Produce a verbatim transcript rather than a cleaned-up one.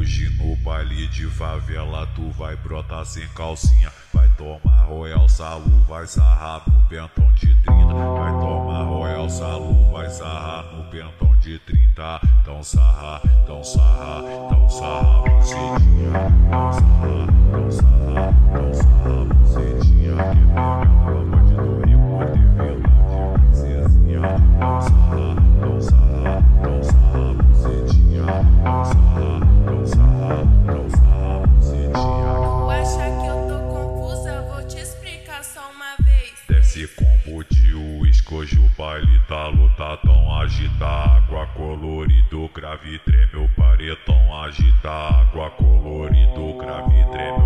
Hoje no baile de favela tu vai brotar sem calcinha. Vai tomar Royal Salu, vai sarrar no pentão de trinta. Vai tomar Royal Salu, vai sarrar no pentão de trinta. Tão sarrar, tão sarrar, tão sarrar bucetinha. Tão sarrar, tão sarrar, tão sarrar bucetinha. Que pega a prova de dor e poder vila de princesinha. Tão sarrar, tão sarrar, tão sarrar bucetinha. Tão sarrar, tão sarrar, tão sarrar bucetinha. Tu acha que eu tô confusa? Vou te explicar só uma vez. Desce combo de uísque, hoje o baile tá lotadão. Agita água colorido, grave treme o paredão. Agita água colorido, grave treme